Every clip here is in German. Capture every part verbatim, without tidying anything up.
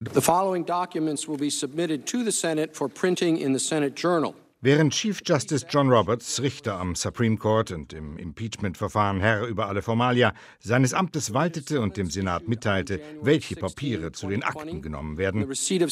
The following documents will be submitted to the Senate for printing in the Senate Journal. Während Chief Justice John Roberts, Richter am Supreme Court und im Impeachment-Verfahren Herr über alle Formalia, seines Amtes waltete und dem Senat mitteilte, welche Papiere zu den Akten genommen werden,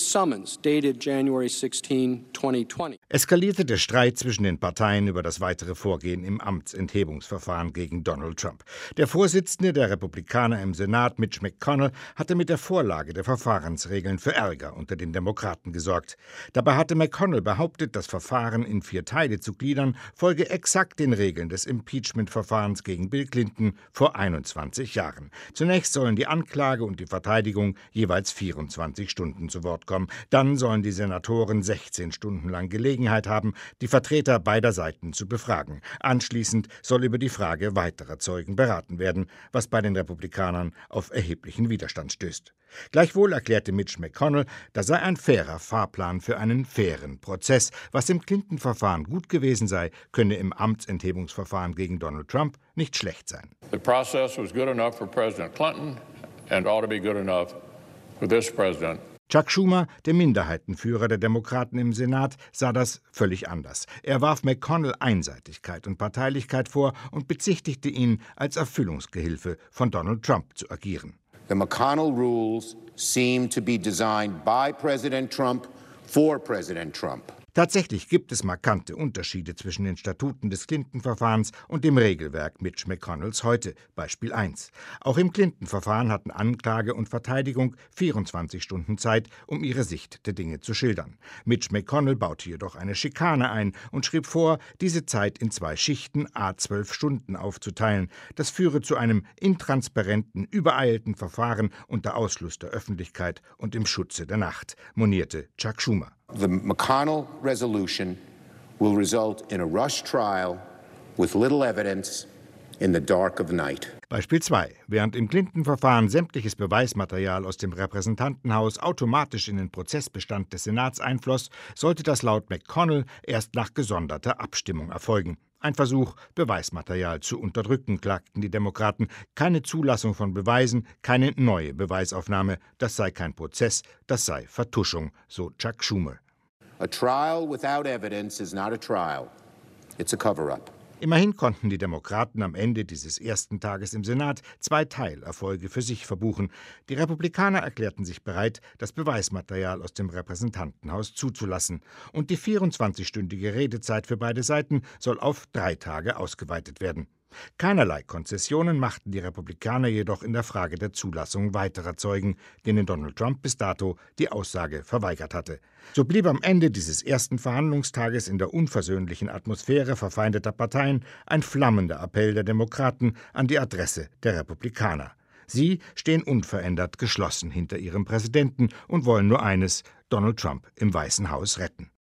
eskalierte der Streit zwischen den Parteien über das weitere Vorgehen im Amtsenthebungsverfahren gegen Donald Trump. Der Vorsitzende der Republikaner im Senat, Mitch McConnell, hatte mit der Vorlage der Verfahrensregeln für Ärger unter den Demokraten gesorgt. Dabei hatte McConnell behauptet, das Verfahren in vier Teile zu gliedern, folge exakt den Regeln des Impeachment-Verfahrens gegen Bill Clinton vor einundzwanzig Jahren. Zunächst sollen die Anklage und die Verteidigung jeweils vierundzwanzig Stunden zu Wort kommen. Dann sollen die Senatoren sechzehn Stunden lang Gelegenheit haben, die Vertreter beider Seiten zu befragen. Anschließend soll über die Frage weiterer Zeugen beraten werden, was bei den Republikanern auf erheblichen Widerstand stößt. Gleichwohl erklärte Mitch McConnell, das sei ein fairer Fahrplan für einen fairen Prozess. Was im Clinton-Verfahren gut gewesen sei, könne im Amtsenthebungsverfahren gegen Donald Trump nicht schlecht sein. The process was good enough for President Clinton and ought to be good enough for this president. Chuck Schumer, der Minderheitenführer der Demokraten im Senat, sah das völlig anders. Er warf McConnell Einseitigkeit und Parteilichkeit vor und bezichtigte ihn, als Erfüllungsgehilfe von Donald Trump zu agieren. The McConnell rules seem to be designed by President Trump for President Trump. Tatsächlich gibt es markante Unterschiede zwischen den Statuten des Clinton-Verfahrens und dem Regelwerk Mitch McConnells heute. Beispiel eins. Auch im Clinton-Verfahren hatten Anklage und Verteidigung vierundzwanzig Stunden Zeit, um ihre Sicht der Dinge zu schildern. Mitch McConnell baute jedoch eine Schikane ein und schrieb vor, diese Zeit in zwei Schichten à zwölf Stunden aufzuteilen. Das führe zu einem intransparenten, übereilten Verfahren unter Ausschluss der Öffentlichkeit und im Schutze der Nacht, monierte Chuck Schumer. The McConnell resolution will result in a rush trial with little evidence in the dark of the night. Beispiel zwei. Während im Clinton-Verfahren sämtliches Beweismaterial aus dem Repräsentantenhaus automatisch in den Prozessbestand des Senats einfloss, sollte das laut McConnell erst nach gesonderter Abstimmung erfolgen. Ein Versuch, Beweismaterial zu unterdrücken, klagten die Demokraten. Keine Zulassung von Beweisen, keine neue Beweisaufnahme. Das sei kein Prozess, das sei Vertuschung, so Chuck Schumer. A trial without evidence is not a trial. It's a cover-up. Immerhin konnten die Demokraten am Ende dieses ersten Tages im Senat zwei Teilerfolge für sich verbuchen. Die Republikaner erklärten sich bereit, das Beweismaterial aus dem Repräsentantenhaus zuzulassen. Und die vierundzwanzigstündige Redezeit für beide Seiten soll auf drei Tage ausgeweitet werden. Keinerlei Konzessionen machten die Republikaner jedoch in der Frage der Zulassung weiterer Zeugen, denen Donald Trump bis dato die Aussage verweigert hatte. So blieb am Ende dieses ersten Verhandlungstages in der unversöhnlichen Atmosphäre verfeindeter Parteien ein flammender Appell der Demokraten an die Adresse der Republikaner. Sie stehen unverändert geschlossen hinter ihrem Präsidenten und wollen nur eines: Donald Trump im Weißen Haus retten.